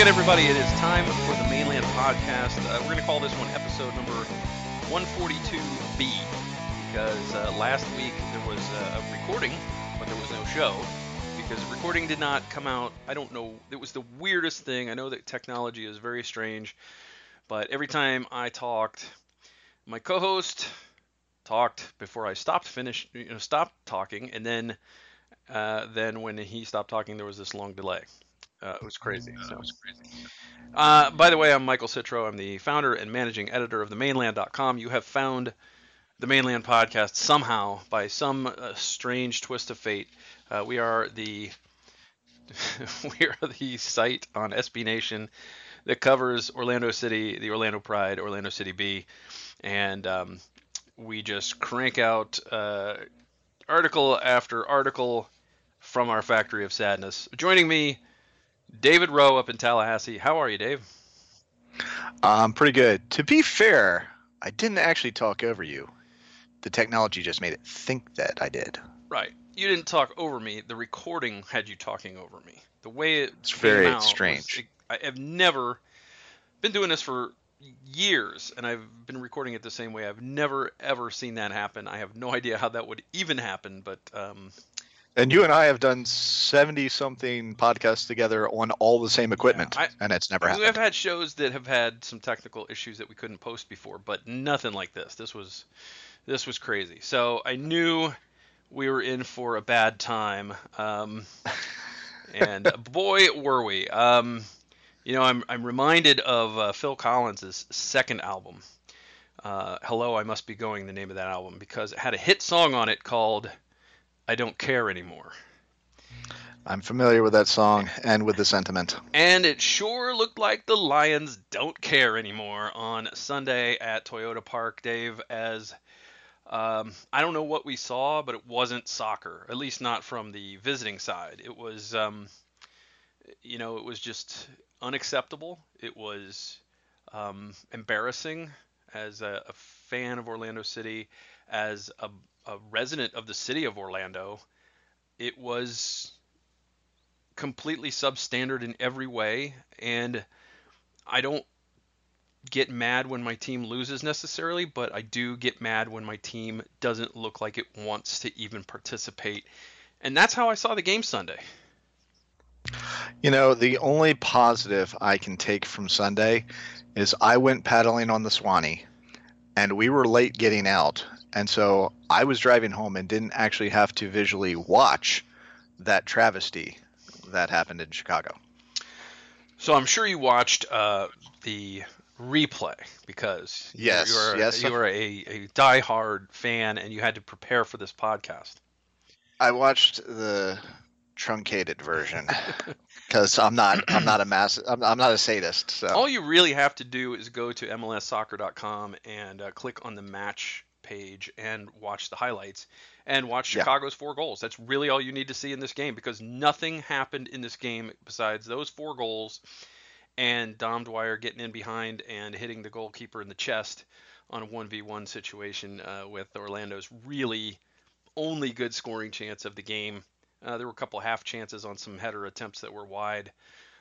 again, everybody. It is time for the Mainland Podcast. We're going to call this one episode number 142B because last week there was a recording, but there was no show because the recording did not come out. I don't know. It was the weirdest thing. I know that technology is very strange, but every time I talked, my co-host talked before I stopped talking, and then when he stopped talking, there was this long delay. It was crazy. By the way, I'm Michael Citro. I'm the founder and managing editor of themainland.com. You have found the Mainland Podcast somehow by some strange twist of fate. We are the site on SB Nation that covers Orlando City, the Orlando Pride, Orlando City B, and we just crank out article after article from our factory of sadness. Joining me, David Rowe up in Tallahassee. How are you, Dave? Pretty good. To be fair, I didn't actually talk over you. The technology just made it think that I did. Right. You didn't talk over me. The recording had you talking over me. The way it's very out strange. I have never been doing this for years, and I've been recording it the same way. I've never, ever seen that happen. I have no idea how that would even happen, but... And you and I have done 70-something podcasts together on all the same equipment, and it's never happened. We've had shows that have had some technical issues that we couldn't post before, but nothing like this. This was crazy. So I knew we were in for a bad time, and boy, were we. I'm reminded of Phil Collins' second album, Hello, I Must Be Going, the name of that album, because it had a hit song on it called I Don't Care Anymore. I'm familiar with that song and with the sentiment. And it sure looked like the Lions don't care anymore on Sunday at Toyota Park, Dave, as I don't know what we saw, but it wasn't soccer, at least not from the visiting side. It was, it was just unacceptable. It was embarrassing as a fan of Orlando City, as a resident of the city of Orlando. It was completely substandard in every way, and I don't get mad when my team loses necessarily, but I do get mad when my team doesn't look like it wants to even participate. And that's how I saw the game Sunday. The only positive I can take from Sunday is I went paddling on the Swanee, and we were late getting out. And so I was driving home and didn't actually have to visually watch that travesty that happened in Chicago. So I'm sure you watched the replay because you are a diehard fan and you had to prepare for this podcast. I watched the truncated version because I'm not a sadist. So all you really have to do is go to MLSsoccer.com and click on the match page and watch the highlights and watch Chicago's 4 goals. That's really all you need to see in this game, because nothing happened in this game besides those 4 goals and Dom Dwyer getting in behind and hitting the goalkeeper in the chest on a 1v1 situation with Orlando's really only good scoring chance of the game. There were a couple half chances on some header attempts that were wide,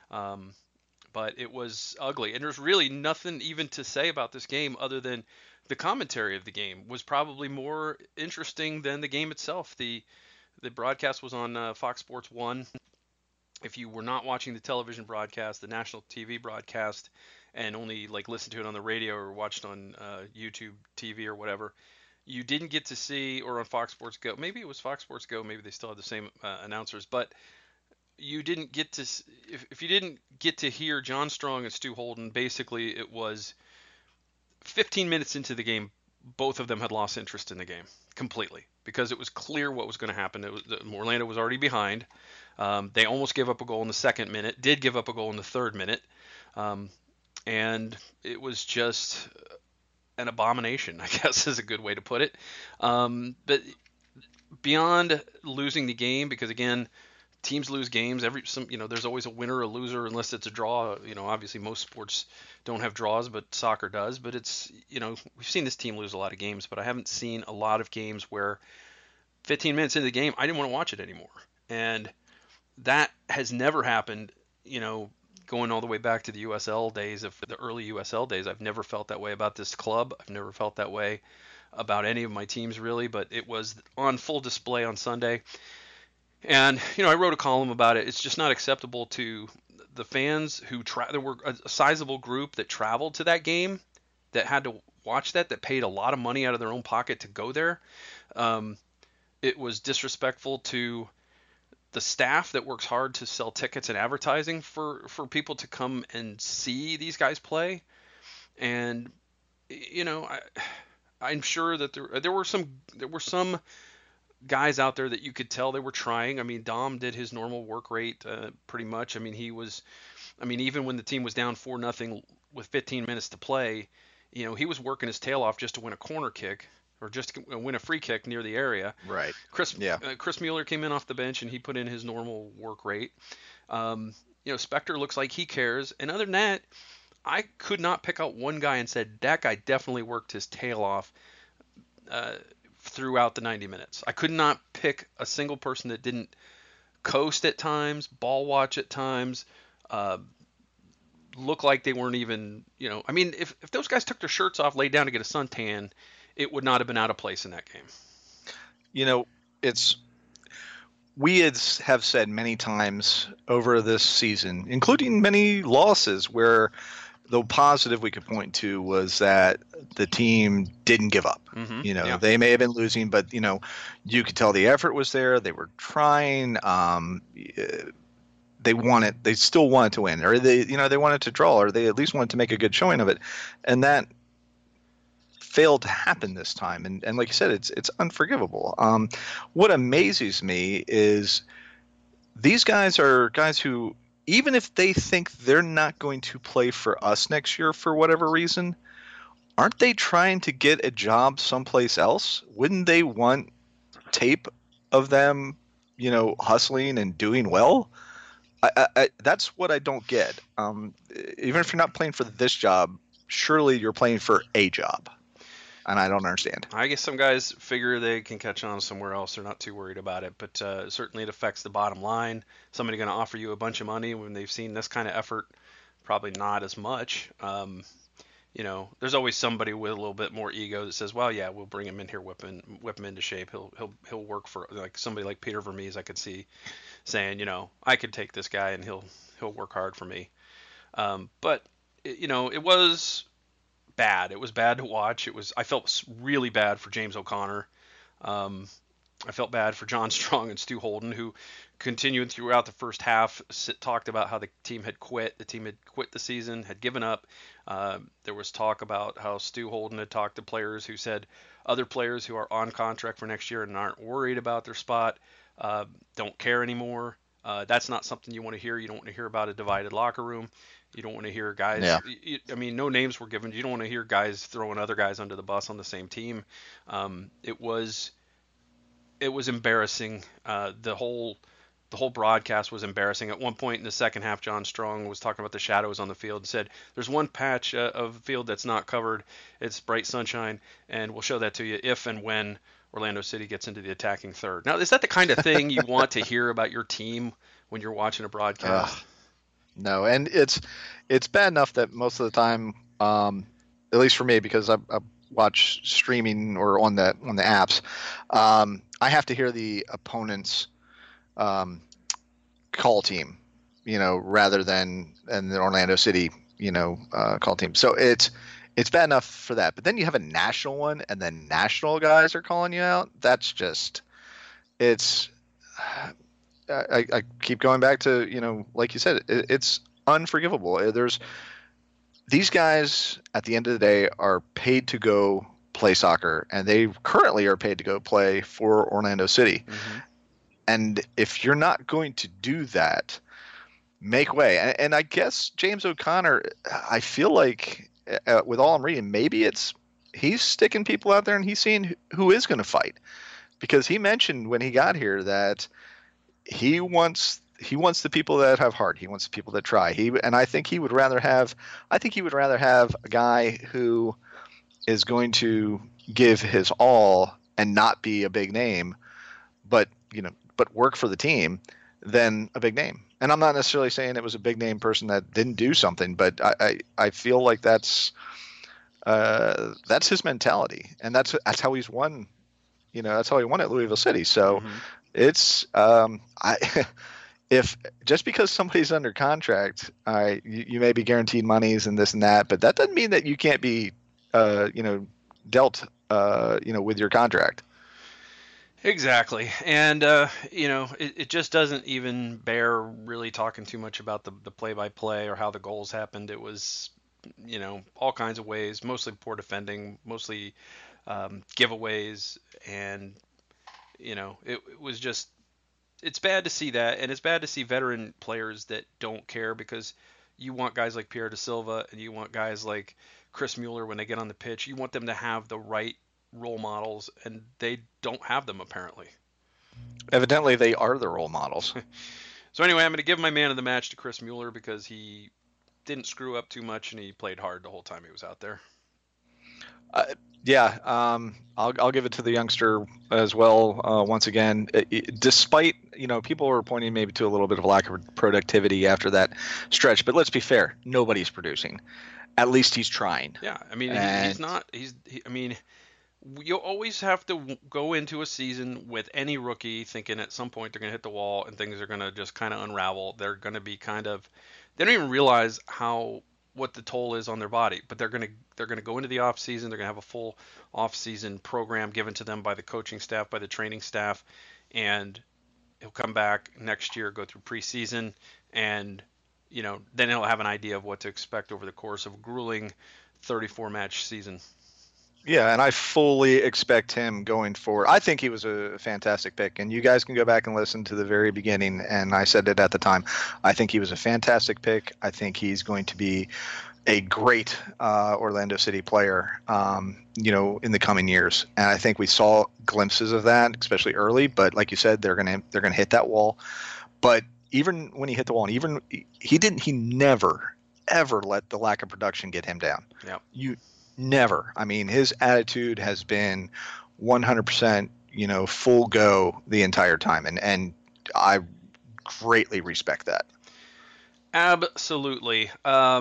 but it was ugly. And there's really nothing even to say about this game other than the commentary of the game was probably more interesting than the game itself. The broadcast was on Fox Sports 1. If you were not watching the television broadcast, the national TV broadcast, and only listened to it on the radio or watched on YouTube TV or whatever, you didn't get to see, or on Fox Sports Go. Maybe it was Fox Sports Go. Maybe they still have the same announcers, but you didn't get to. If you didn't get to hear John Strong and Stu Holden, basically it was 15 minutes into the game, both of them had lost interest in the game completely because it was clear what was going to happen. Orlando was already behind. They almost gave up a goal in the second minute, did give up a goal in the third minute, and it was just an abomination, I guess is a good way to put it. But beyond losing the game, because again, teams lose games. There's always a winner or a loser unless it's a draw. Obviously most sports don't have draws, but soccer does. But it's, we've seen this team lose a lot of games, but I haven't seen a lot of games where 15 minutes into the game, I didn't want to watch it anymore. And that has never happened, going all the way back to the USL days, of the early USL days, I've never felt that way about this club. I've never felt that way about any of my teams really, but it was on full display on Sunday. And, I wrote a column about it. It's just not acceptable to the fans who there were a sizable group that traveled to that game, that had to watch that paid a lot of money out of their own pocket to go there. It was disrespectful to the staff that works hard to sell tickets and advertising for people to come and see these guys play. And, I'm sure that there were some guys out there that you could tell they were trying. I mean, Dom did his normal work rate pretty much. I mean, even when the team was down 4-0 with 15 minutes to play, he was working his tail off just to win a corner kick or just to win a free kick near the area. Right. Chris Mueller came in off the bench and he put in his normal work rate. Spector looks like he cares. And other than that, I could not pick out one guy and said, that guy definitely worked his tail off throughout the 90 minutes. I could not pick a single person that didn't coast at times, ball watch at times, look like they weren't even, if those guys took their shirts off, laid down to get a suntan, it would not have been out of place in that game. We have said many times over this season, including many losses, where the positive we could point to was that the team didn't give up. Mm-hmm. They may have been losing, but you could tell the effort was there. They were trying. They still wanted to win, or they wanted to draw, or they at least wanted to make a good showing of it. And that failed to happen this time. And like you said, it's unforgivable. What amazes me is these guys are guys who, even if they think they're not going to play for us next year for whatever reason, aren't they trying to get a job someplace else? Wouldn't they want tape of them, hustling and doing well? That's what I don't get. Even if you're not playing for this job, surely you're playing for a job. And I don't understand. I guess some guys figure they can catch on somewhere else. They're not too worried about it. But certainly it affects the bottom line. Somebody going to offer you a bunch of money when they've seen this kind of effort? Probably not as much. There's always somebody with a little bit more ego that says, well, yeah, we'll bring him in here, whip him into shape. He'll work for, like, somebody like Peter Vermees. I could see saying, I could take this guy and he'll work hard for me. But it was bad. It was bad to watch. I felt really bad for James O'Connor. I felt bad for John Strong and Stu Holden, who continued throughout the first half, talked about how the team had quit. The team had quit the season, had given up. There was talk about how Stu Holden had talked to players who said other players who are on contract for next year and aren't worried about their spot don't care anymore. That's not something you want to hear. You don't want to hear about a divided locker room. You don't want to hear guys. Yeah. No names were given. You don't want to hear guys throwing other guys under the bus on the same team. It was embarrassing. The whole broadcast was embarrassing. At one point in the second half, John Strong was talking about the shadows on the field and said, "There's one patch of field that's not covered. It's bright sunshine, and we'll show that to you if and when Orlando City gets into the attacking third." Now, is that the kind of thing you want to hear about your team when you're watching a broadcast? No, and it's bad enough that most of the time, at least for me, because I watch streaming or on the apps, I have to hear the opponent's call team, rather than the Orlando City, call team. So it's bad enough for that. But then you have a national one, and then national guys are calling you out. That's just I keep going back to, like you said, it's unforgivable. These guys at the end of the day are paid to go play soccer, and they currently are paid to go play for Orlando City. Mm-hmm. And if you're not going to do that, make way. And I guess James O'Connor, I feel like with all I'm reading, maybe he's sticking people out there and he's seeing who is going to fight, because he mentioned when he got here that he wants the people that have heart. He wants the people that try. I think he would rather have a guy who is going to give his all and not be a big name, but work for the team, than a big name. And I'm not necessarily saying it was a big name person that didn't do something, but I feel like that's his mentality, and that's how he's won. That's how he won at Louisville City. So Mm-hmm. it's I if just because somebody's under contract, you may be guaranteed monies and this and that, but that doesn't mean that you can't be dealt with your contract. Exactly. And, it just doesn't even bear really talking too much about the play-by-play or how the goals happened. It was, all kinds of ways, mostly poor defending, mostly giveaways. And, it was just, it's bad to see that. And it's bad to see veteran players that don't care, because you want guys like Pierre da Silva and you want guys like Chris Mueller when they get on the pitch. You want them to have the right role models, and they don't have them apparently. Evidently, they are the role models. So anyway, I'm going to give my man of the match to Chris Mueller because he didn't screw up too much and he played hard the whole time he was out there. Yeah, I'll give it to the youngster as well. Once again, despite people were pointing maybe to a little bit of a lack of productivity after that stretch, but let's be fair, nobody's producing. At least he's trying. Yeah, I mean, he's not. I mean, you always have to go into a season with any rookie thinking at some point they're going to hit the wall and things are going to just kind of unravel. They're going to be they don't even realize what the toll is on their body, but they're going to go into the off season. They're going to have a full off season program given to them by the coaching staff, by the training staff, and he'll come back next year, go through preseason, and then he'll have an idea of what to expect over the course of a grueling 34 match season. Yeah, and I fully expect him going forward. I think he was a fantastic pick, and you guys can go back and listen to the very beginning, and I said it at the time. I think he was a fantastic pick. I think he's going to be a great Orlando City player, in the coming years. And I think we saw glimpses of that, especially early. But like you said, they're gonna hit that wall. But even when he hit the wall, and he never ever let the lack of production get him down. Yeah. Never. I mean, his attitude has been 100%, full go the entire time. And I greatly respect that. Absolutely.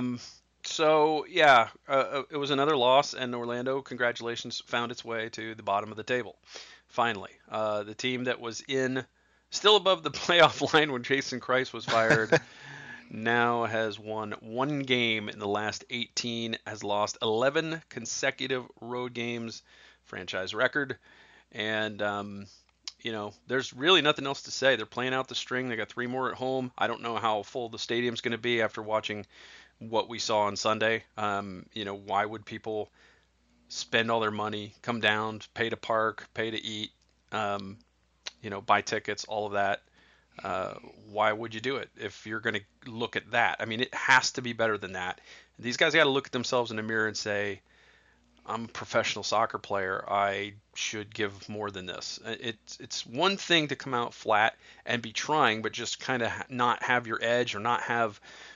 So, yeah, it was another loss, and Orlando, congratulations, found its way to the bottom of the table. Finally. The team that was still above the playoff line when Jason Kreis was fired now has won one game in the last 18, has lost 11 consecutive road games, franchise record. And, there's really nothing else to say. They're playing out the string. They got 3 more at home. I don't know how full the stadium's going to be after watching what we saw on Sunday. Why would people spend all their money, come down, pay to park, pay to eat, buy tickets, all of that? Why would you do it if you're going to look at that? I mean, it has to be better than that. These guys got to look at themselves in the mirror and say, I'm a professional soccer player. I should give more than this. It's one thing to come out flat and be trying, but just kind of not have your edge or not have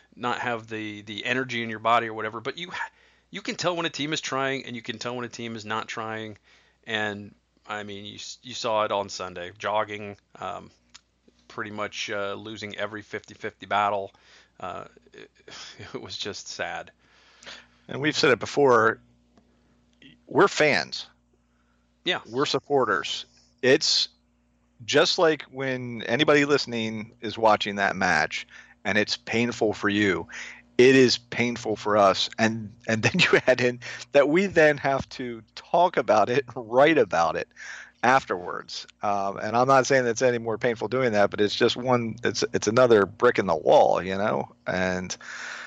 the energy in your body or whatever. But you can tell when a team is trying and you can tell when a team is not trying. And I mean, you saw it on Sunday, jogging, pretty much losing every 50-50 battle. It was just sad. And we've said it before, we're fans. Yeah. We're supporters. It's just like when anybody listening is watching that match and it's painful for you, it is painful for us. And then you add in that we then have to talk about it, write about it afterwards. And I'm not saying that's any more painful doing that, but it's just it's another brick in the wall, and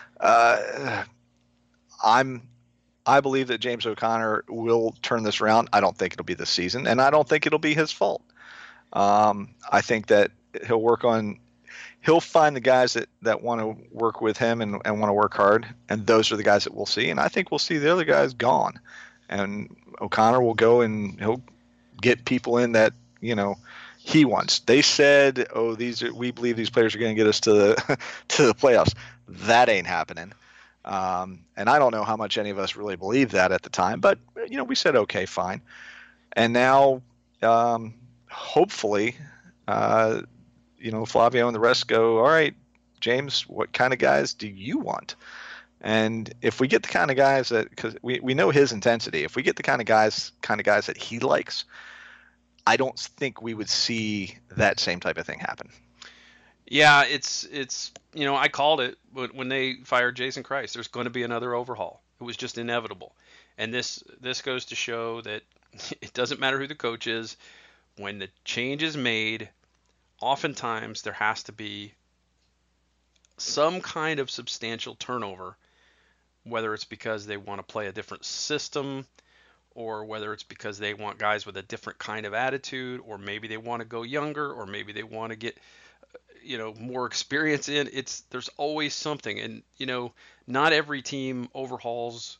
I believe that James O'Connor will turn this around. I don't think it'll be this season, and I don't think it'll be his fault. I think that he'll find the guys that want to work with him and want to work hard, and those are the guys that we'll see. And I think we'll see the other guys gone, and O'Connor will go and he'll get people in that he wants. They said, we believe these players are going to get us to the playoffs. That ain't happening. And I don't know how much any of us really believed that at the time, but we said, okay, fine. And now, hopefully, Flavio and the rest go, all right, James, what kind of guys do you want? And if we get the kind of guys that, because we know his intensity, if we get the kind of guys that he likes, I don't think we would see that same type of thing happen. Yeah, it's I called it when they fired Jason Kreis. There's going to be another overhaul. It was just inevitable. And this goes to show that it doesn't matter who the coach is. When the change is made, oftentimes there has to be some kind of substantial turnover, whether it's because they want to play a different system, or whether it's because they want guys with a different kind of attitude, or maybe they want to go younger, or maybe they want to get more experience in. There's always something. And not every team overhauls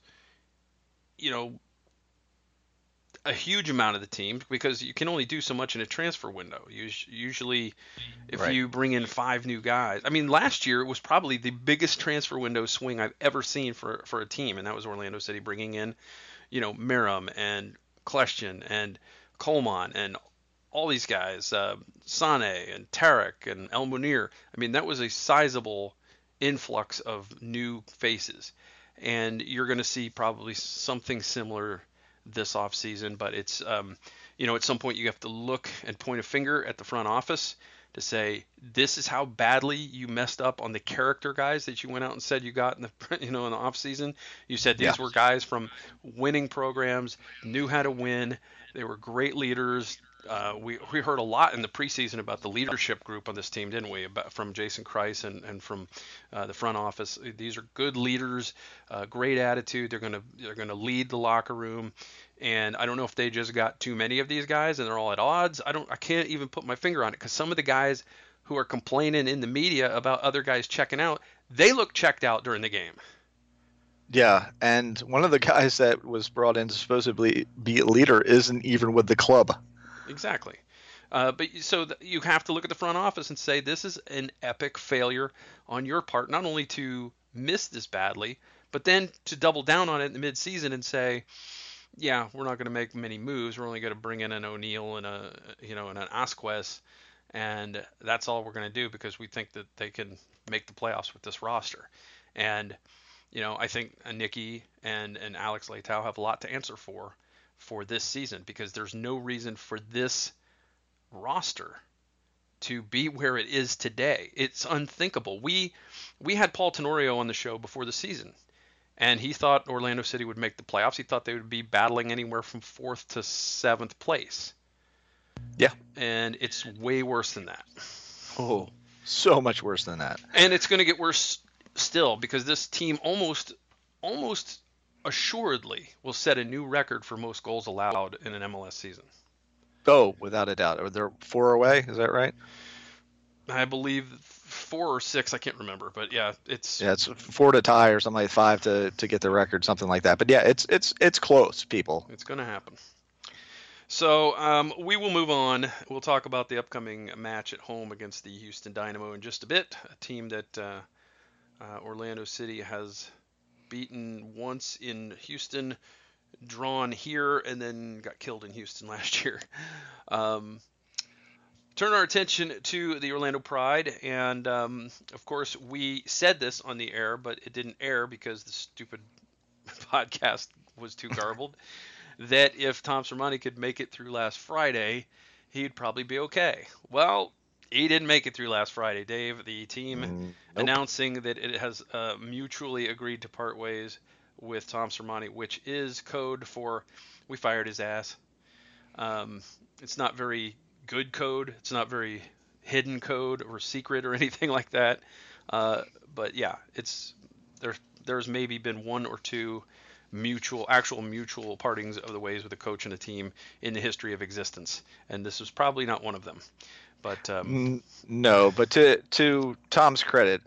a huge amount of the team, because you can only do so much in a transfer window. Usually if Right. you bring in 5 new guys, I mean, last year it was probably the biggest transfer window swing I've ever seen for a team, and that was Orlando City bringing in Miram and Kleshtin and Coleman and all these guys, Sane and Tarek and El Munir. I mean, that was a sizable influx of new faces, and you're going to see probably something similar this offseason. But it's, at some point you have to look and point a finger at the front office to say, this is how badly you messed up on the character guys that you went out and said you got in the in the offseason. You said these were guys from winning programs, knew how to win. They were great leaders. We heard a lot in the preseason about the leadership group on this team, didn't we? From Jason Kreis and from the front office. These are good leaders, great attitude. They're gonna lead the locker room. And I don't know if they just got too many of these guys and they're all at odds. I can't even put my finger on it, because some of the guys who are complaining in the media about other guys checking out, they look checked out during the game. Yeah, and one of the guys that was brought in to supposedly be a leader isn't even with the club. Exactly. But so you have to look at the front office and say, this is an epic failure on your part, not only to miss this badly, but then to double down on it in the midseason and say, yeah, we're not going to make many moves. We're only going to bring in an O'Neal and and an Asquez, and that's all we're going to do because we think that they can make the playoffs with this roster. And I think Nicky and Alex Leitao have a lot to answer for this season, because there's no reason for this roster to be where it is today. It's unthinkable. We had Paul Tenorio on the show before the season, and he thought Orlando City would make the playoffs. He thought they would be battling anywhere from 4th to 7th place. Yeah. And it's way worse than that. Oh, so much worse than that. And it's going to get worse still, because this team almost assuredly will set a new record for most goals allowed in an MLS season. Oh, without a doubt. Are there 4 away? Is that right? I believe 4 or 6. I can't remember, but yeah, it's 4 to tie or something like 5 to get the record, something like that. But yeah, it's close, people. It's going to happen. So we will move on. We'll talk about the upcoming match at home against the Houston Dynamo in just a bit, a team that Orlando City has beaten once in Houston, drawn here, and then got killed in Houston last year. Turn our attention to the Orlando Pride, and of course we said this on the air, but it didn't air because the stupid podcast was too garbled, that if Tom Sermanni could make it through last Friday, he'd probably be okay. Well, he didn't make it through last Friday, Dave. The team announcing that it has mutually agreed to part ways with Tom Sermanni, which is code for we fired his ass. It's not very good code. It's not very hidden code or secret or anything like that. But yeah, there's maybe been 1 or 2 actual mutual partings of the ways with a coach and a team in the history of existence, and this was probably not one of them. But no, but to Tom's credit,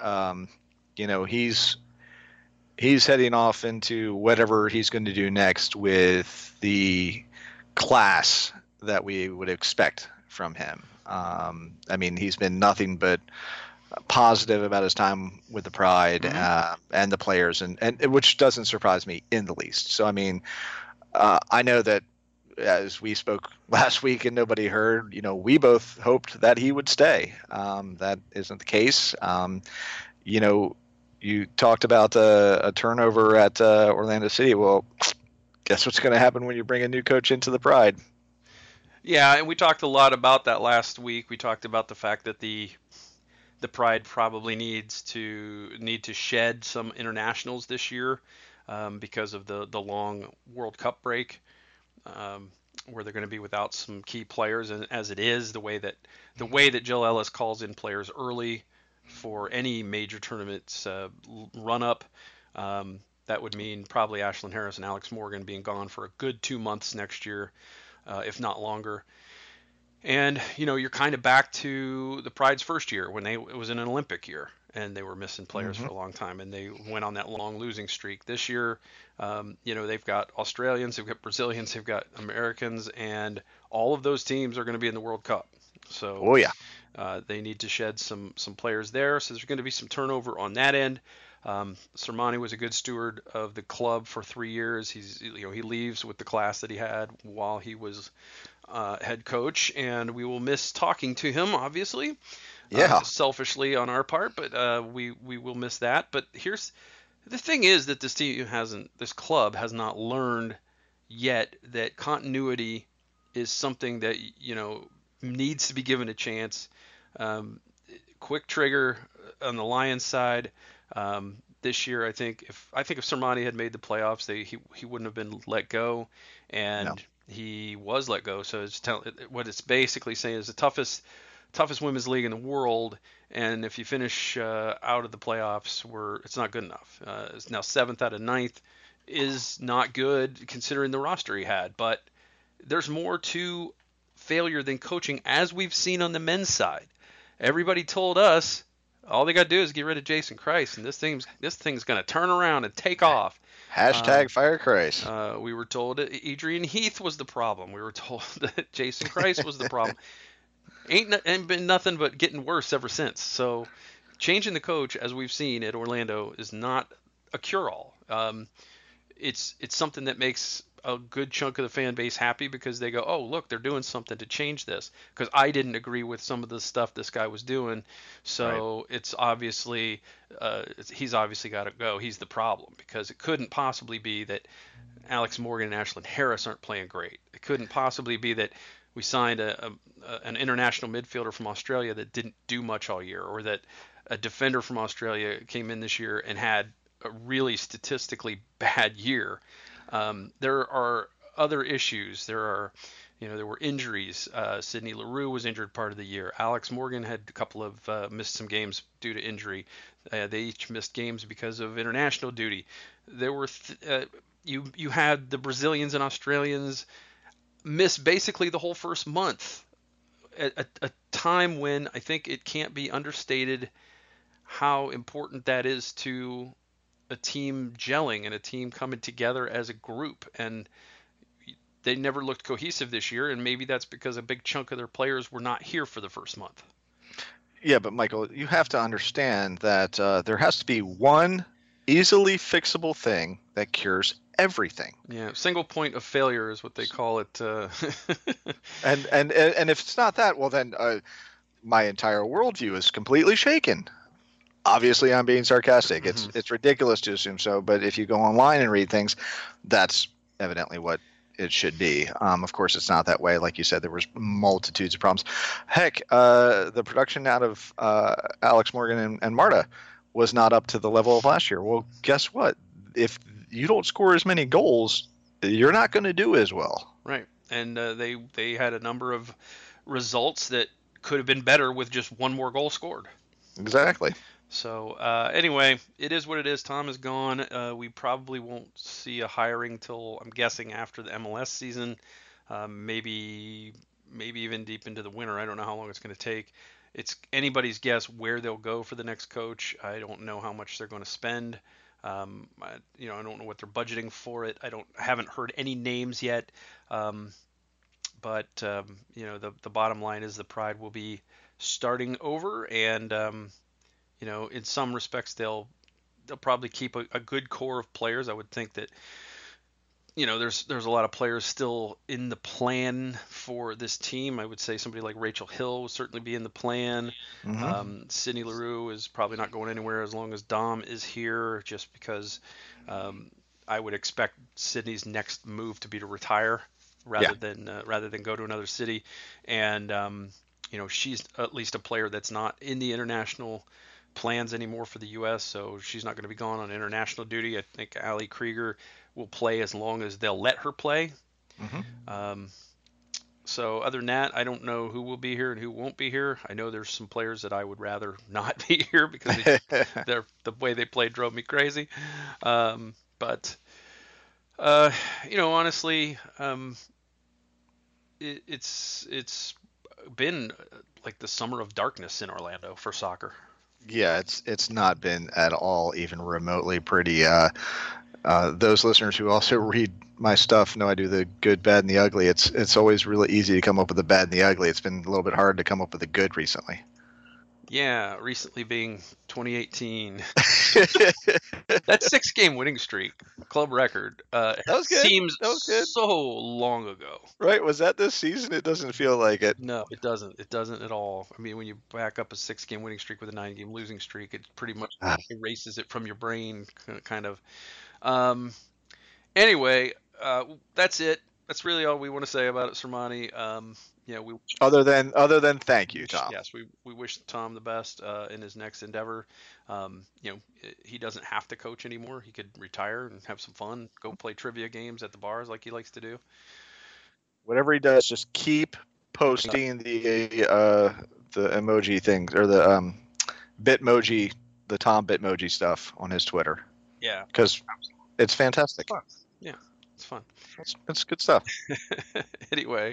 he's heading off into whatever he's going to do next with the class that we would expect from him. I mean, he's been nothing but positive about his time with the Pride and the players, and which doesn't surprise me in the least. So, I mean, I know that as we spoke last week and nobody heard, we both hoped that he would stay. That isn't the case. You know, you talked about a turnover at Orlando City. Well, guess what's going to happen when you bring a new coach into the Pride? Yeah, and we talked a lot about that last week. We talked about the fact that the Pride probably need to shed some internationals this year because of the long World Cup break, where they're going to be without some key players. And as it is, the way that Jill Ellis calls in players early for any major tournaments run up, that would mean probably Ashlyn Harris and Alex Morgan being gone for a good 2 months next year, if not longer. And you're kind of back to the Pride's first year when it was an Olympic year and they were missing players for a long time and they went on that long losing streak. This year, they've got Australians, they've got Brazilians, they've got Americans, and all of those teams are going to be in the World Cup. So, oh yeah, they need to shed some players there. So there's going to be some turnover on that end. Sermanni was a good steward of the club for 3 years. He leaves with the class that he had while he was head coach, and we will miss talking to him, obviously. Yeah. Selfishly on our part, but we will miss that. But here's the thing: is that this club has not learned yet that continuity is something that needs to be given a chance. Quick trigger on the Lions side. This year, I think if Sermanni had made the playoffs, he wouldn't have been let go, and No. he was let go. So what it's basically saying is the toughest women's league in the world, and if you finish out of the playoffs, it's not good enough. It's now 7th out of 9th is not good considering the roster he had, but there's more to failure than coaching, as we've seen on the men's side. Everybody told us all they got to do is get rid of Jason Kreis, and this thing's going to turn around and take off. Hashtag fire Kreis. We were told that Adrian Heath was the problem. We were told that Jason Kreis was the problem. Ain't been nothing but getting worse ever since. So changing the coach, as we've seen at Orlando, is not a cure-all. It's something that makes a good chunk of the fan base happy because they go, oh, look, they're doing something to change this. Because I didn't agree with some of the stuff this guy was doing. So right. It's obviously, he's obviously got to go. He's the problem because it couldn't possibly be that Alex Morgan and Ashlyn Harris aren't playing great. It couldn't possibly be that we signed an international midfielder from Australia that didn't do much all year, or that a defender from Australia came in this year and had a really statistically bad year. There are other issues. There were injuries. Sydney Leroux was injured part of the year. Alex Morgan had a couple of missed some games due to injury. They each missed games because of international duty. There were you had the Brazilians and Australians miss basically the whole first month at a time when I think it can't be understated how important that is to a team gelling and a team coming together as a group. And they never looked cohesive this year, and maybe that's because a big chunk of their players were not here for the first month. Yeah, but Michael, you have to understand that there has to be one easily fixable thing that cures everything. Yeah, single point of failure is what they call it. And if it's not that, well then my entire worldview is completely shaken. Obviously, I'm being sarcastic. It's ridiculous to assume so, but if you go online and read things, that's evidently what it should be. Of course, it's not that way. Like you said, there was multitudes of problems. Heck, the production out of Alex Morgan and Marta was not up to the level of last year. Well, guess what? If you don't score as many goals, you're not going to do as well. Right, and they had a number of results that could have been better with just one more goal scored. Exactly. So anyway, it is what it is. Tom is gone. We probably won't see a hiring till, I'm guessing, after the MLS season, maybe even deep into the winter. I don't know how long it's going to take. It's anybody's guess where they'll go for the next coach. I don't know how much they're going to spend. I don't know what they're budgeting for it. I haven't heard any names yet. But the bottom line is the Pride will be starting over, and in some respects they'll probably keep a good core of players. I would think that there's a lot of players still in the plan for this team. I would say somebody like Rachel Hill will certainly be in the plan. Hmm. Sydney Leroux is probably not going anywhere as long as Dom is here, just because um, I would expect Sydney's next move to be to retire Yeah. rather than go to another city. And she's at least a player that's not in the international plans anymore for the U.S., so she's not going to be gone on international duty. I think Ali Krieger will play as long as they'll let her play. Hmm. Um, so other than that, I don't know who will be here and who won't be here. I know there's some players that I would rather not be here because the way they played drove me crazy. But honestly, it's been like the summer of darkness in Orlando for soccer. Yeah, it's not been at all even remotely pretty. Those listeners who also read my stuff know I do the good, bad, and the ugly. It's always really easy to come up with the bad and the ugly. It's been a little bit hard to come up with the good recently. Yeah, recently being 2018. That That 6-game winning streak, club record, was good. seems That was good. so long ago. Right? Was that this season? It doesn't feel like it. No, it doesn't. It doesn't at all. I mean, when you back up a 6-game winning streak with a 9-game losing streak, it pretty much Ah, erases it from your brain, kind of. Um, anyway, that's it. That's really all we want to say about it, Sermani. We other than thank you, wish, Tom. yes, we wish Tom the best in his next endeavor. He doesn't have to coach anymore. He could retire and have some fun, go play trivia games at the bars like he likes to do. Whatever he does, just keep posting the emoji things or the Bitmoji, the Tom Bitmoji stuff on his Twitter Yeah, because it's fantastic. fun. Yeah, it's fun. It's good stuff. anyway,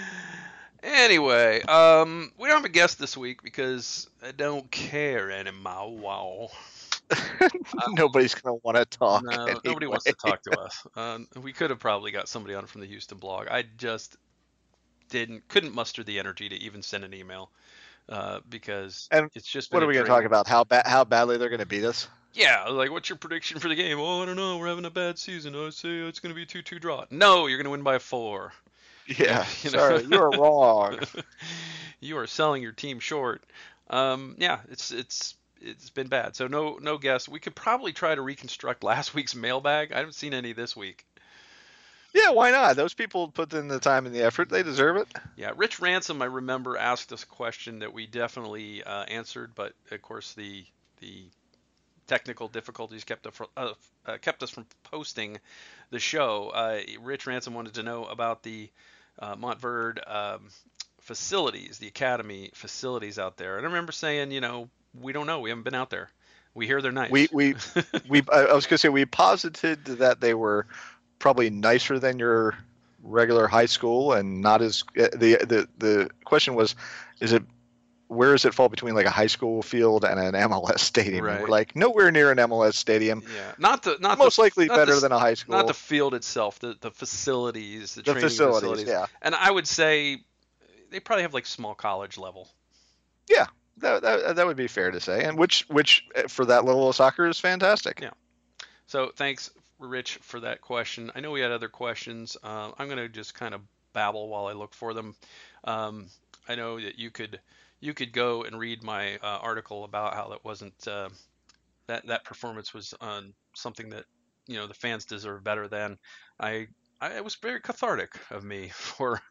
we don't have a guest this week because I don't care anymore. Wow. Nobody's gonna want to talk No, nobody anyway. wants to talk to us. We could have probably got somebody on from the Houston blog. I just couldn't muster the energy to even send an email because And it's just been what a are we gonna talk drain. about? How badly they're gonna beat us? Yeah, like what's your prediction for the game? Oh, I don't know. We're having a bad season. I say it's going to be 2-2 draw. No, you're going to win by 4. Yeah, You know, sorry, you are wrong. you are selling your team short. Yeah, it's been bad. So no guess. We could probably try to reconstruct last week's mailbag. I haven't seen any this week. Yeah, why not? Those people put in the time and the effort. They deserve it. Yeah, Rich Ransom, I remember, asked us a question that we definitely answered, but of course the technical difficulties kept us from posting the show. Rich Ransom wanted to know about the Montverde facilities, the academy facilities out there, and I remember saying, we don't know, we haven't been out there. We hear they're nice. I was gonna say we posited that they were probably nicer than your regular high school and not as the question was, is it where does it fall between like a high school field and an MLS stadium? Right. And we're like nowhere near an MLS stadium. Yeah, Most likely better than a high school. Not the field itself, the facilities, the training facilities. Yeah. And I would say they probably have like small college level. Yeah, that would be fair to say, and which for that level of soccer is fantastic. Yeah. So thanks, Rich, for that question. I know we had other questions. I'm going to just kind of babble while I look for them. I know that you could go and read my article about how that wasn't that performance was something that the fans deserve better than. It was very cathartic of me for.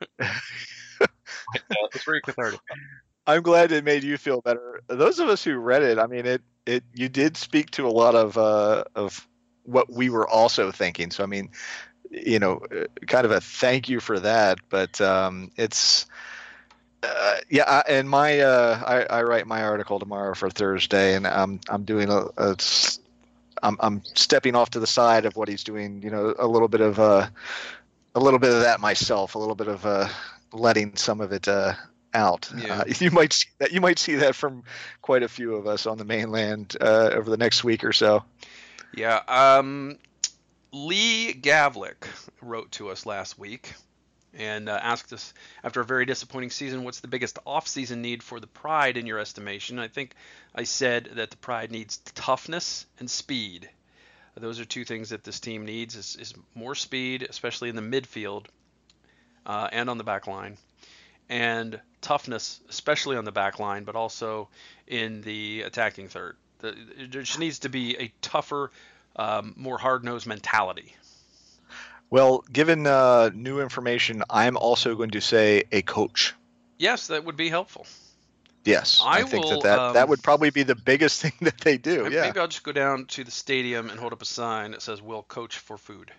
It's very cathartic. I'm glad it made you feel better. Those of us who read it, I mean, you did speak to a lot of what we were also thinking. So I mean, kind of a thank you for that. But it's yeah. And I write my article tomorrow for Thursday, and I'm doing I'm stepping off to the side of what he's doing. A little bit of that myself, a little bit of letting some of it out. Yeah. You might see that from quite a few of us on the mainland over the next week or so. Yeah. Lee Gavlik wrote to us last week and asked us, after a very disappointing season, what's the biggest off-season need for the Pride in your estimation? I think I said that the Pride needs toughness and speed. Those are two things that this team needs: is more speed, especially in the midfield and on the back line, and toughness, especially on the back line, but also in the attacking third. There just needs to be a tougher, more hard-nosed mentality. Well, given new information, I'm also going to say a coach. Yes, that would be helpful. Yes, I think that would probably be the biggest thing that they do. Maybe I'll just go down to the stadium and hold up a sign that says, "We'll coach for food."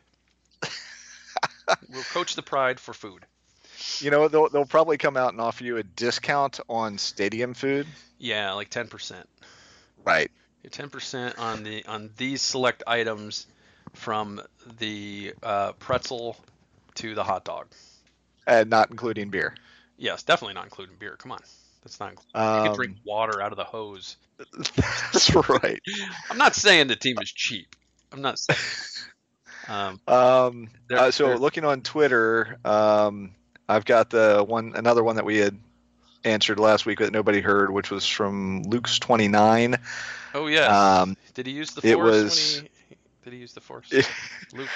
We'll coach the Pride for food. You know, they'll probably come out and offer you a discount on stadium food. Yeah, like 10%. Right. 10% on these select items, from the pretzel to the hot dog. And not including beer. Yes, definitely not including beer. Come on. That's not included. You can drink water out of the hose. That's right. I'm not saying the team is cheap. I'm not saying. So looking on Twitter, I've got another one that we had answered last week that nobody heard, which was from Luke's 29. Oh yeah. Did he use the force? Did he use the force? Luke.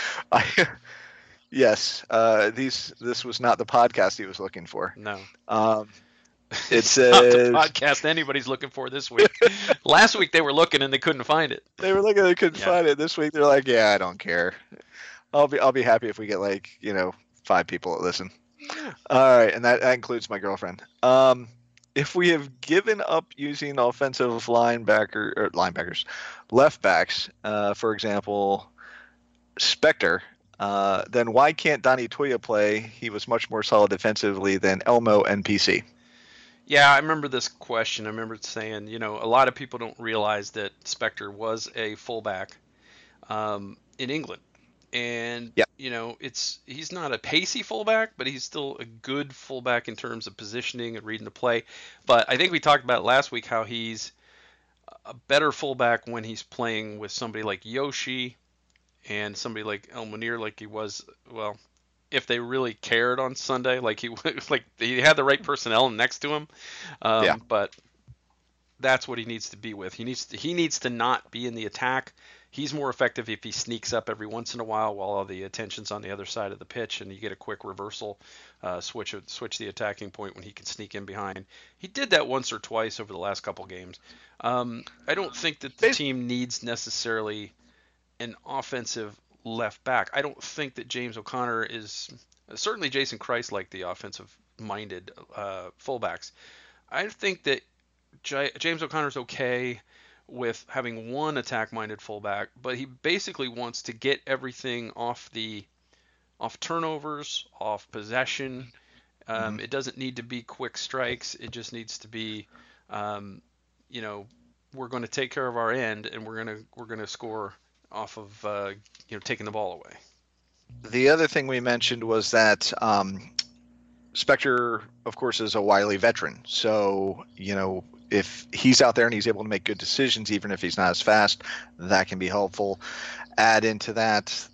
Yes. This was not the podcast he was looking for. No. It says not the podcast anybody's looking for this week. Last week they were looking and they couldn't find it. They were looking, they couldn't find it. This week they're like, yeah, I don't care. I'll be happy if we get 5 people that listen. Yeah. All right, and that includes my girlfriend. If we have given up using offensive linebackers, left backs, for example, Spectre, then why can't Donnie Toya play? He was much more solid defensively than Elmo and PC. Yeah, I remember this question. I remember saying, a lot of people don't realize that Spectre was a fullback in England. And, he's not a pacey fullback, but he's still a good fullback in terms of positioning and reading the play. But I think we talked about last week how he's a better fullback when he's playing with somebody like Yoshi and somebody like El Munir, like he was, well, if they really cared on Sunday, like he had the right personnel next to him. But that's what he needs to be with. He needs to not be in the attack. He's more effective if he sneaks up every once in a while all the attention's on the other side of the pitch, and you get a quick reversal, switch the attacking point when he can sneak in behind. He did that once or twice over the last couple games. I don't think that the team needs necessarily an offensive left back. I don't think that James O'Connor is certainly Jason Christ like the offensive-minded fullbacks. I think that James O'Connor's okay with having one attack-minded fullback, but he basically wants to get everything off turnovers, off possession. It doesn't need to be quick strikes. It just needs to be, we're going to take care of our end, and we're going to score off of taking the ball away. The other thing we mentioned was that Spectre, of course, is a wily veteran. So, if he's out there and he's able to make good decisions, even if he's not as fast, that can be helpful. Add into that,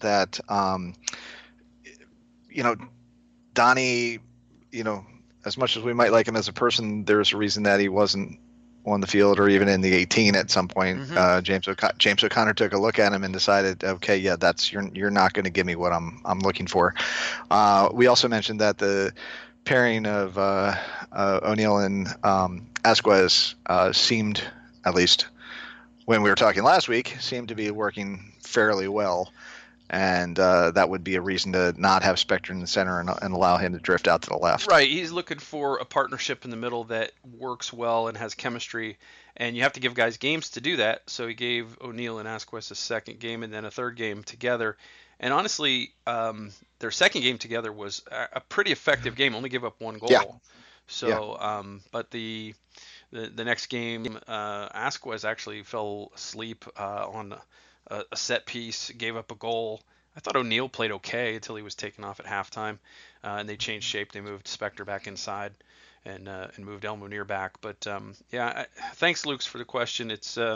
Donnie, as much as we might like him as a person, there's a reason that he wasn't on the field or even in the 18 at some point. Mm-hmm. James O'Connor took a look at him and decided, okay, yeah, you're not going to give me what I'm looking for. We also mentioned that the pairing of O'Neill and Asquez seemed, at least when we were talking last week, seemed to be working fairly well. And that would be a reason to not have Spectre in the center and allow him to drift out to the left. Right. He's looking for a partnership in the middle that works well and has chemistry. And you have to give guys games to do that. So he gave O'Neill and Asquez a second game and then a third game together. And honestly, their second game together was a pretty effective game. Only gave up one goal. Yeah. So, but the next game, Asquez actually fell asleep on a set piece, gave up a goal. I thought O'Neill played okay until he was taken off at halftime, and they changed shape. They moved Spectre back inside and moved El Munir back. But thanks, Luke, for the question.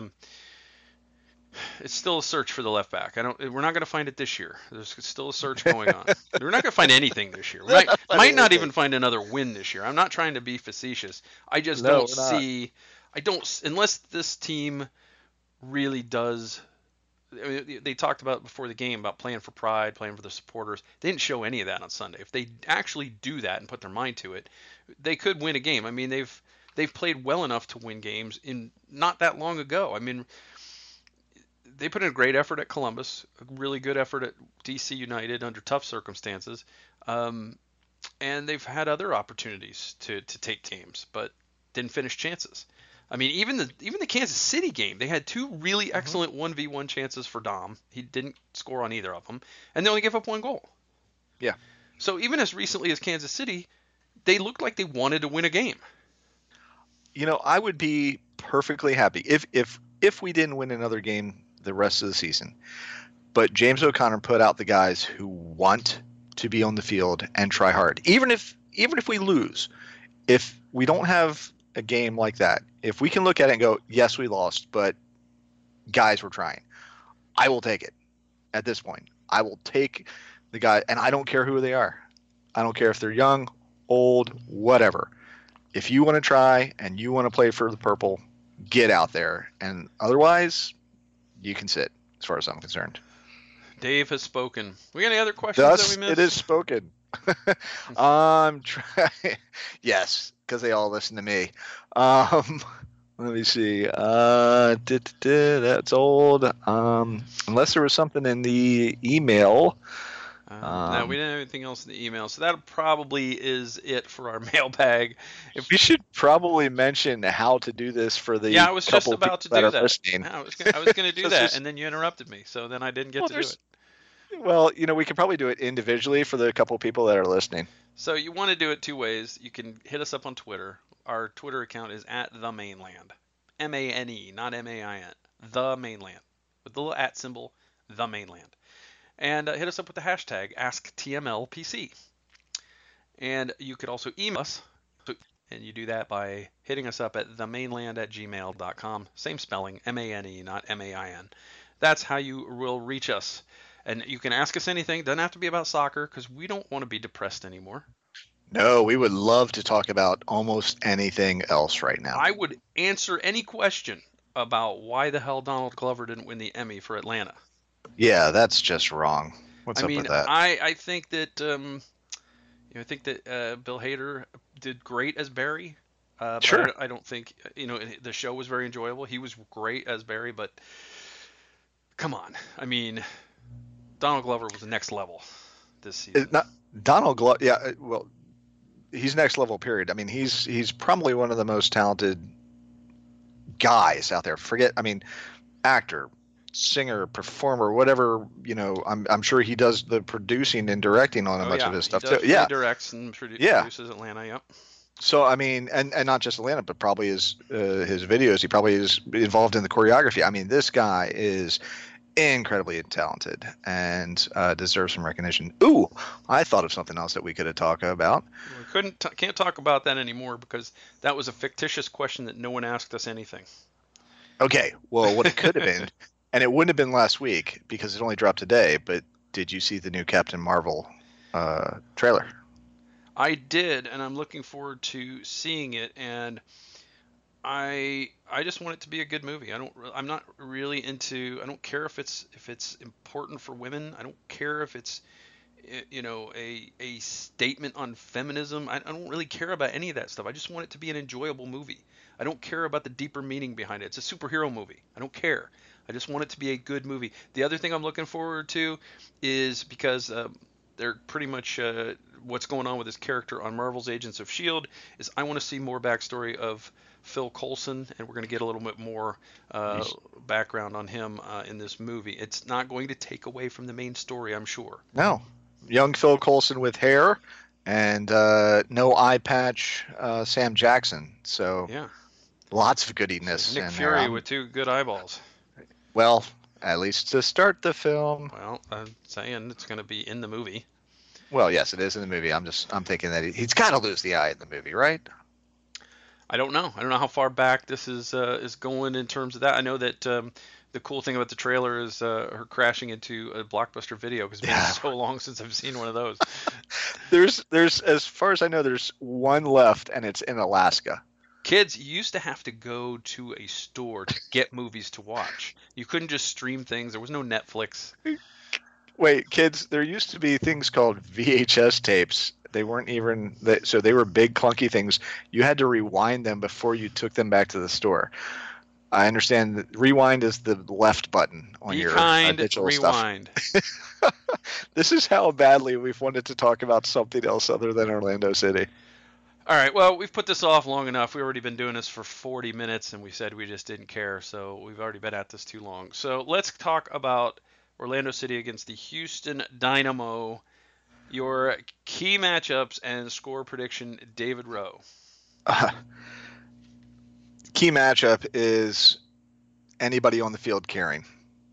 It's still a search for the left back. We're not going to find it this year. There's still a search going on. We're not going to find anything this year. We might not even find another win this year. I'm not trying to be facetious. I just don't see. Unless this team really does I mean, they talked about before the game about playing for pride, playing for the supporters. They didn't show any of that on Sunday. If they actually do that and put their mind to it, they could win a game. I mean, they've played well enough to win games in not that long ago. I mean, they put in a great effort at Columbus, a really good effort at DC United under tough circumstances, and they've had other opportunities to take games, but didn't finish chances. I mean, even the Kansas City game, they had two really excellent 1v1 chances for Dom. He didn't score on either of them, and they only gave up one goal. Yeah. So even as recently as Kansas City, they looked like they wanted to win a game. You know, I would be perfectly happy if we didn't win another game the rest of the season, but James O'Connor put out the guys who want to be on the field and try hard. Even if we lose, if we don't have a game like that, if we can look at it and go, yes, we lost, but guys were trying, I will take it. At this point, I will take the guy, and I don't care who they are. I don't care if they're young, old, whatever. If you want to try and you want to play for the purple, get out there. And otherwise, you can sit, as far as I'm concerned. Dave has spoken. We got any other questions Thus, that we missed? it is spoken. I'm trying. Yes, because they all listen to me. Let me see. That's old. Unless there was something in the email. No, we didn't have anything else in the email, so that probably is it for our mailbag. We should probably mention how to do this for the I was just couple about to people do that are that. listening. I was going to do that, and then you interrupted me, so then I didn't get to do it. Well, we could probably do it individually for the couple people that are listening. So you want to do it two ways. You can hit us up on Twitter. Our Twitter account is @themainland. M-A-N-E, not M-A-I-N. The Mainland. With the little @ symbol, The Mainland. And hit us up with the hashtag AskTMLPC. And you could also email us, and you do that by hitting us up at themainland@gmail.com. Same spelling, M-A-N-E, not M-A-I-N. That's how you will reach us. And you can ask us anything. Doesn't have to be about soccer, because we don't want to be depressed anymore. No, we would love to talk about almost anything else right now. I would answer any question about why the hell Donald Glover didn't win the Emmy for Atlanta. Yeah, that's just wrong. What's up with that? I think that I think that Bill Hader did great as Barry. Sure. But I don't think the show was very enjoyable. He was great as Barry, but come on, I mean, Donald Glover was the next level this season. Donald Glover, yeah. Well, he's next level. Period. I mean, he's probably one of the most talented guys out there. Actor, singer, performer, whatever. I'm sure he does the producing and directing on much of his stuff too. Yeah, he directs and produces Atlanta. Yep. So I mean, and not just Atlanta, but probably his videos. He probably is involved in the choreography. I mean, this guy is incredibly talented and deserves some recognition. Ooh, I thought of something else that we could have talked about. We can't talk about that anymore because that was a fictitious question that no one asked us anything. Okay, well, what it could have been, and it wouldn't have been last week because it only dropped today, but did you see the new Captain Marvel trailer? I did, and I'm looking forward to seeing it, and I just want it to be a good movie. I'm not really into. I don't care if it's important for women. I don't care if it's a statement on feminism. I don't really care about any of that stuff. I just want it to be an enjoyable movie. I don't care about the deeper meaning behind it. It's a superhero movie. I don't care. I just want it to be a good movie. The other thing I'm looking forward to is because they're pretty much what's going on with his character on Marvel's Agents of S.H.I.E.L.D. is I want to see more backstory of Phil Coulson, and we're going to get a little bit more background on him in this movie. It's not going to take away from the main story, I'm sure. No. Young Phil Coulson with hair and no eye patch Sam Jackson. So yeah, lots of goodiness. Nick Fury with two good eyeballs. Well, at least to start the film. Well, I'm saying it's going to be in the movie. Well, yes, it is in the movie. I'm thinking that he's got to lose the eye in the movie, right? I don't know. I don't know how far back this is going in terms of that. I know that the cool thing about the trailer is her crashing into a Blockbuster Video because it's been so long since I've seen one of those. There's as far as I know, there's one left, and it's in Alaska. Kids, you used to have to go to a store to get movies to watch. You couldn't just stream things. There was no Netflix. Wait, kids, there used to be things called VHS tapes. They weren't even so they were big clunky things. You had to rewind them before you took them back to the store. I understand that rewind is the left button on Be your kind, digital rewind. stuff. This is how badly we've wanted to talk about something else other than Orlando City. All right, well, we've put this off long enough. We've already been doing this for 40 minutes, and we said we just didn't care, so we've already been at this too long. So let's talk about Orlando City against the Houston Dynamo. Your key matchups and score prediction, David Rowe. Key matchup is anybody on the field carrying.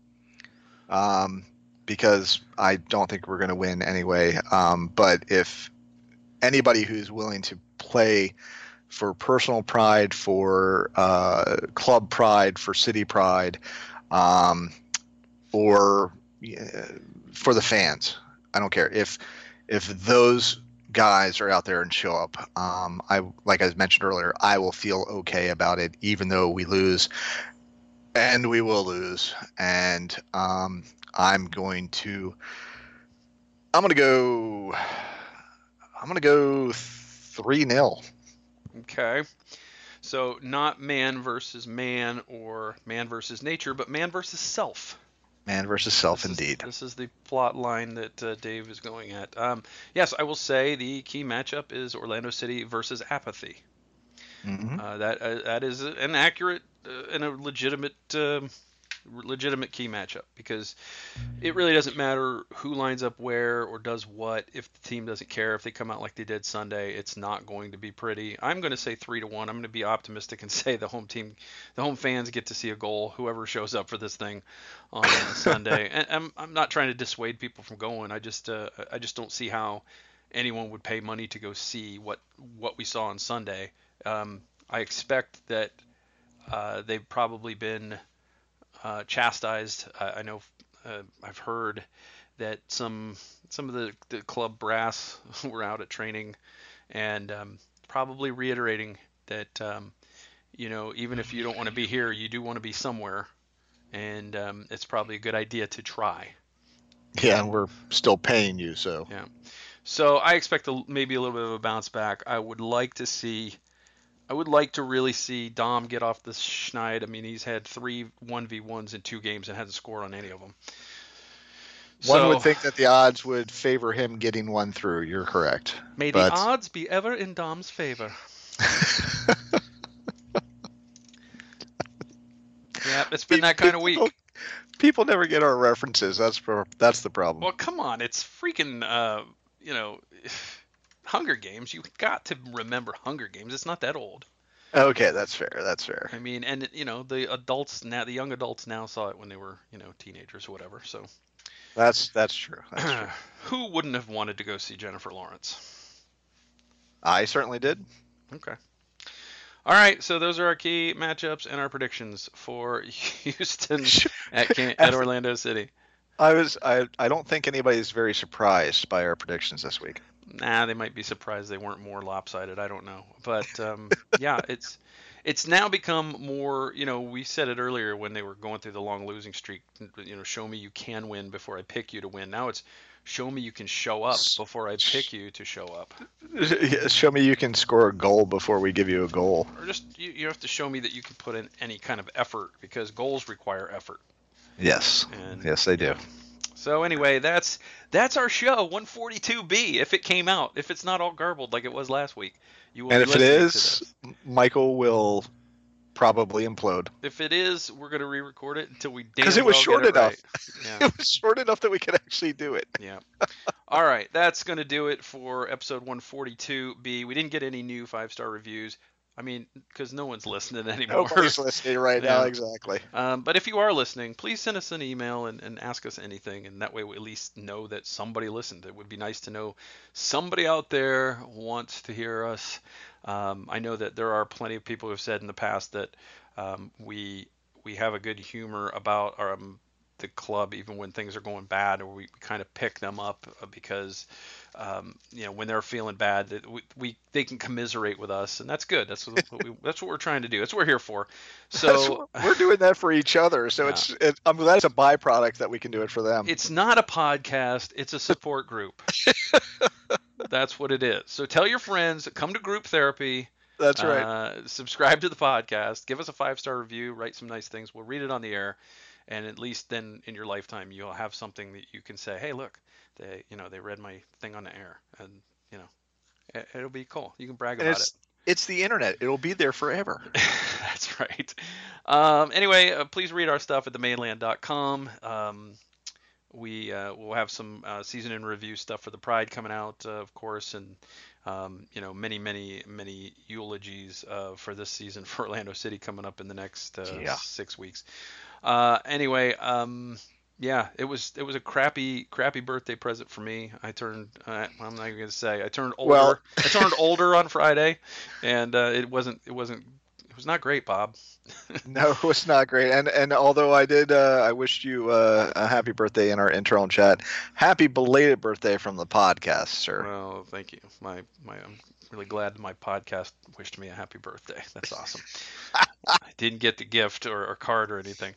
Because I don't think we're going to win anyway. But if anybody who's willing to play for personal pride, for club pride, for city pride, or for the fans, I don't care. If those guys are out there and show up, like I mentioned earlier, I will feel okay about it, even though we lose, and we will lose. And I'm going to go 3-0. Okay. So not man versus man or man versus nature, but man versus self. Man versus self, indeed. This is the plot line that Dave is going at. Yes, I will say the key matchup is Orlando City versus Apathy. Mm-hmm. That is an accurate and a legitimate key matchup, because it really doesn't matter who lines up where or does what. If the team doesn't care, if they come out like they did Sunday, it's not going to be pretty. I'm going to say 3-1. I'm going to be optimistic and say the home fans get to see a goal, whoever shows up for this thing on Sunday. And I'm not trying to dissuade people from going. I just don't see how anyone would pay money to go see what we saw on Sunday. I expect that they've probably been chastised. I know I've heard that some of the club brass were out at training, and probably reiterating that even if you don't want to be here, you do want to be somewhere, and it's probably a good idea to try. Yeah, and we're still paying you, so. Yeah. So I expect maybe a little bit of a bounce back. I would like to really see Dom get off the schneid. I mean, he's had 3 1v1s in 2 games and hasn't scored on any of them. One would think that the odds would favor him getting one through. You're correct. May the odds be ever in Dom's favor. Yeah, it's been that kind of week. People never get our references. That's the problem. Well, come on. It's freaking, Hunger Games. You got to remember Hunger Games. It's not that old. Okay, that's fair. I mean, and the adults now, the young adults now saw it when they were, teenagers or whatever. So that's true. That's true. Who wouldn't have wanted to go see Jennifer Lawrence? I certainly did. Okay. All right, so those are our key matchups and our predictions for Houston at Orlando City. I don't think anybody's very surprised by our predictions this week. Nah, they might be surprised they weren't more lopsided. I don't know, but yeah, it's now become more. We said it earlier when they were going through the long losing streak. Show me you can win before I pick you to win. Now it's show me you can show up before I pick you to show up. Show me you can score a goal before we give you a goal. Or just you have to show me that you can put in any kind of effort, because goals require effort. Yes. Yes, they do. So anyway, that's our show 142B. If it came out, if it's not all garbled like it was last week, you will. And if it is, Michael will probably implode. If it is, we're gonna re-record it until we because it was short enough. Right. Yeah. It was short enough that we could actually do it. Yeah. All right, that's gonna do it for episode 142B. We didn't get any new 5-star reviews. I mean, because no one's listening anymore. Nobody's listening right now, exactly. But if you are listening, please send us an email and ask us anything, and that way we at least know that somebody listened. It would be nice to know somebody out there wants to hear us. I know that there are plenty of people who have said in the past that we have a good humor about the club, even when things are going bad, or we kind of pick them up because when they're feeling bad, that they can commiserate with us, and that's good. That's what we're trying to do. That's what we're here for. So We're doing that for each other. So yeah. I'm glad it's a byproduct that we can do it for them. It's not a podcast. It's a support group. That's what it is. So tell your friends, come to group therapy. That's right. Subscribe to the podcast. Give us a 5-star review. Write some nice things. We'll read it on the air. And at least then in your lifetime, you'll have something that you can say, hey, look, they read my thing on the air. And, it'll be cool. You can brag about it. It's the internet. It'll be there forever. That's right. Anyway, please read our stuff at themainland.com. We'll have some season in review stuff for the Pride coming out, of course, and many, many, many eulogies for this season for Orlando City coming up in the next 6 weeks. Anyway, it was a crappy birthday present for me. I'm not even gonna say I turned older. Well, I turned older on Friday, and it was not great, Bob. No, it was not great. And although I wished you a happy birthday in our internal chat. Happy belated birthday from the podcast, sir. Well, thank you. I'm really glad my podcast wished me a happy birthday. That's awesome. I didn't get the gift or card or anything.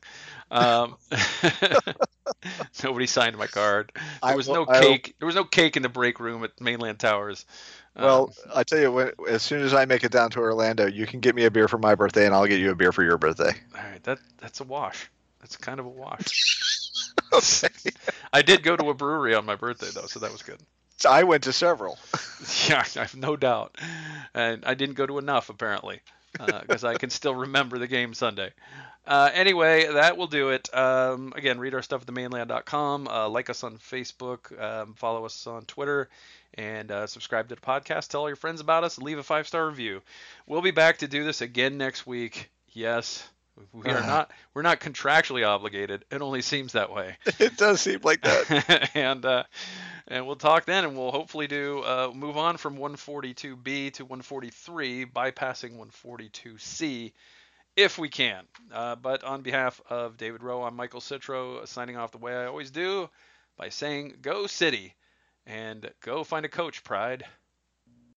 Nobody signed my card. There was no cake. There was no cake in the break room at Mainland Towers. Well, I tell you, as soon as I make it down to Orlando, you can get me a beer for my birthday, and I'll get you a beer for your birthday. All right, that's a wash. That's kind of a wash. Okay. I did go to a brewery on my birthday, though, so that was good. I went to several. Yeah, I have no doubt. And I didn't go to enough, apparently, because I can still remember the game Sunday. Anyway, that will do it. Again, read our stuff at themainland.com. Like us on Facebook. Follow us on Twitter. And subscribe to the podcast. Tell all your friends about us. Leave a 5-star review. We'll be back to do this again next week. Yes. We're not contractually obligated. It only seems that way. It does seem like that. And we'll talk then, and we'll hopefully move on from 142B to 143, bypassing 142C if we can. But on behalf of David Rowe, I'm Michael Citro, signing off the way I always do by saying, go City, and go find a coach, Pride.